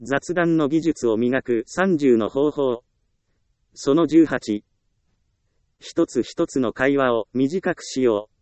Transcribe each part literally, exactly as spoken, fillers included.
雑談の技術を磨くさんじゅうの方法。そのじゅうはち。一つ一つの会話を短くしよう。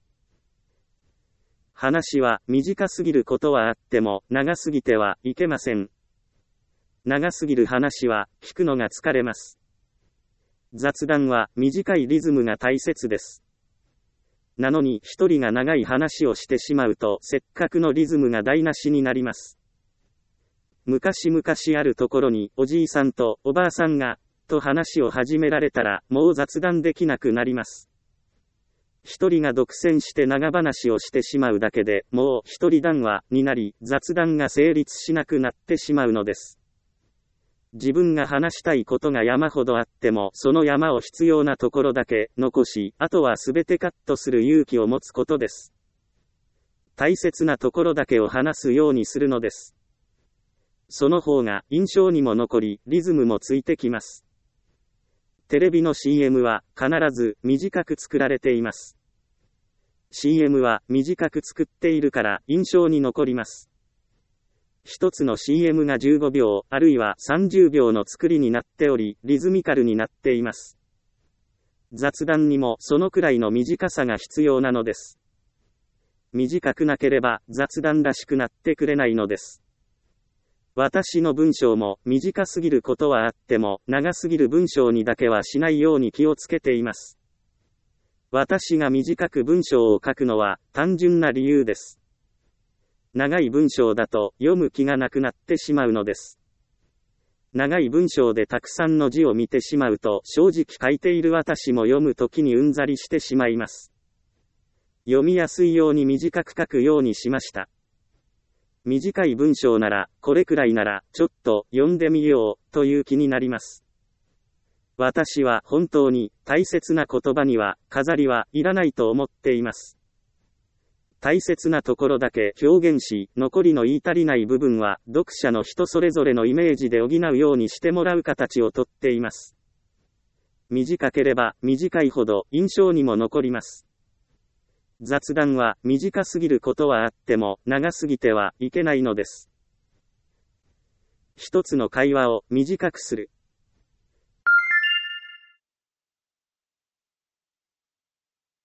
話は短すぎることはあっても長すぎてはいけません。長すぎる話は聞くのが疲れます。雑談は短いリズムが大切です。なのに一人が長い話をしてしまうとせっかくのリズムが台無しになります。昔々あるところにおじいさんとおばあさんがと話を始められたらもう雑談できなくなります。一人が独占して長話をしてしまうだけでもう一人談話になり雑談が成立しなくなってしまうのです。自分が話したいことが山ほどあってもその山を必要なところだけ残し、あとはすべてカットする勇気を持つことです。大切なところだけを話すようにするのです。その方が印象にも残り、リズムもついてきます。テレビの シーエム は必ず短く作られています。シーエム は短く作っているから印象に残ります。一つの シーエム がじゅうごびょうあるいはさんじゅうびょうの作りになっており、リズミカルになっています。雑談にもそのくらいの短さが必要なのです。短くなければ雑談らしくなってくれないのです。私の文章も短すぎることはあっても長すぎる文章にだけはしないように気をつけています。私が短く文章を書くのは単純な理由です。長い文章だと読む気がなくなってしまうのです。長い文章でたくさんの字を見てしまうと正直書いている私も読むときにうんざりしてしまいます。読みやすいように短く書くようにしました。短い文章なら、これくらいなら、ちょっと読んでみよう、という気になります。私は本当に大切な言葉には、飾りはいらないと思っています。大切なところだけ表現し、残りの言い足りない部分は、読者の人それぞれのイメージで補うようにしてもらう形をとっています。短ければ短いほど印象にも残ります。雑談は短すぎることはあっても長すぎてはいけないのです。一つの会話を短くする。